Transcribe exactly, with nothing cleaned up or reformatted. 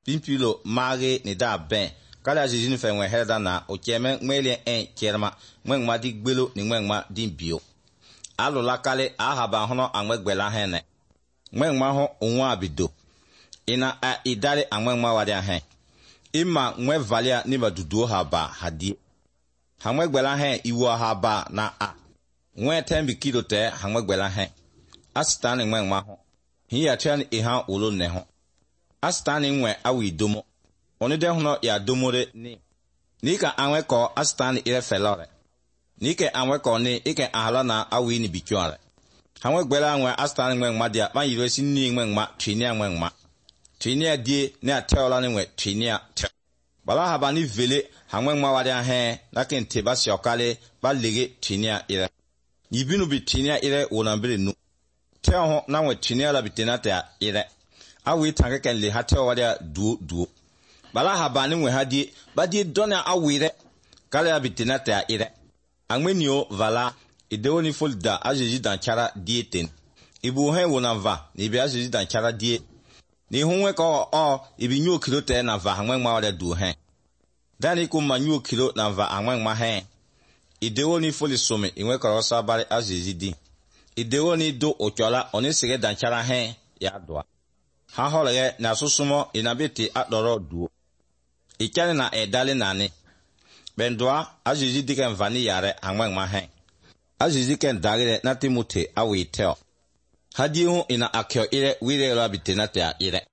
pimpilo mage ni da ben kala Jésus ni fe wen herda na o cheme ngmele en cherma ngwen ma di gbelo ni ngwen ma di bio alo la kale a ha ba hono anwegbela hene ngwen ma ho onwa abido ina a idare angwen ma wade hen ima ngwe valia ni badudu ha ba hadi hamwegbela hen iwo ha ba na a ngwe tembi kilo te hamwegbela hen astan ngwen ma ho hi ya chan e ha olo ne ho astan ngwe awi domo oni de hono ya domore ni nika anwe ko astan ire felore nike anwe ko ni ike ahala na awi ni bikwale hamwegbela anwe astan ngwen ma dia ban yiro si ni ngwen ma twini ngwen ma twini die ne ateola ni ngwe twini a bala haba ni vele hangwen ma wade ahen na kente ba siokale ba lege twini a ire yibinu bi twini a ire wonambere nu te ho na ngwe twini ala bitenata a ire awi tanke ken le hateo wade duo duo bala haba ni ngwe hadie ba die dona awire kale abitenata a ire angmenio vala idewo ni folda ajeji dan chara dieten ibu hen wonava ni bi ajeji dan chara die ni hunwe ko o ibi nyu kilo te na va hangwen ma wale du hen dani ko ma nyu kilo na va hangwen ma hen idewo ni foli some inwe ko rosa bare ajeji di idewo ni do ochola oni sege dan chara hen ya doa ha hole na susumo inabeti adoro duo ikane na edale nani bendoa ajeji diken vani yare hangwen ma hen ajeji ken dagire na timote awi teo hadi hu ina akyo ire wire la bitenate a ire